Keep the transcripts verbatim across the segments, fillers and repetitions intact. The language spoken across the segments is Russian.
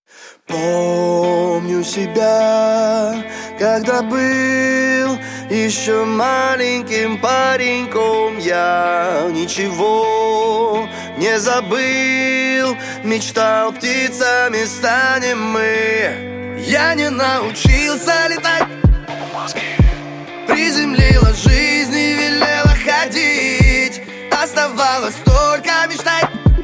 Помню себя, когда был еще маленьким пареньком. Я ничего не забыл, мечтал, птицами станем мы. Я не научился летать, приземлила жизнь и велела ходить. Оставалось только мечтать,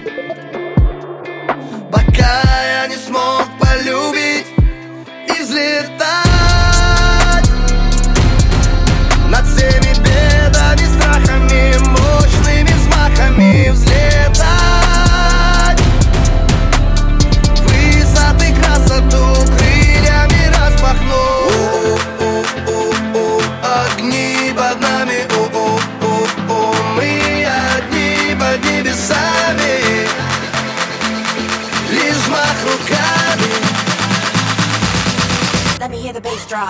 пока я не смог полюбить и взлетать над всеми бедами, страхами, мощными взмахами. Взлетать высоты, красоту крыльями распахнув. Огни под нами, мы одни под небесами. Лишь взмах руками. Let me hear the bass drop.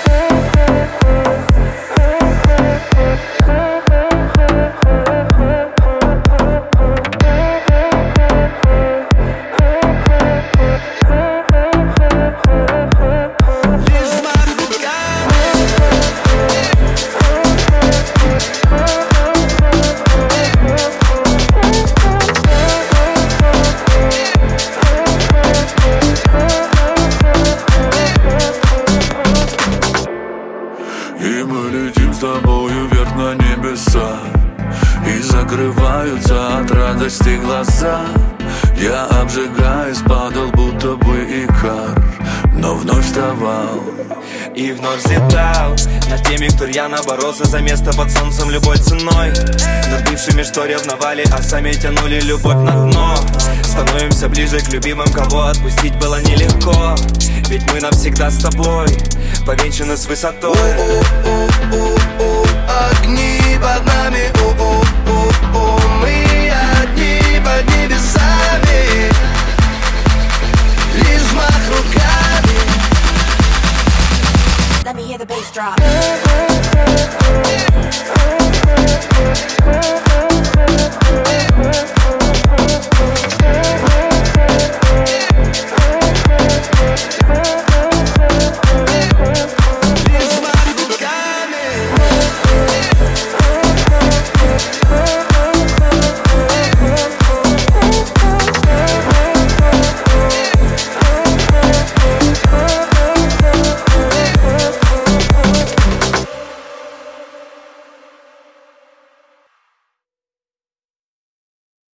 И мы летим с тобою вверх на небеса, и закрываются от радости глаза. Я, обжигаясь, падал, будто бы икар, но вновь вставал и вновь взлетал над теми, кто рьяно боролся за место под солнцем любой ценой. Над бывшими, что ревновали, а сами тянули любовь на дно. Становимся ближе к любимым, кого отпустить было нелегко. Ведь мы навсегда с тобой повенчаны с высотой. Огни под нами.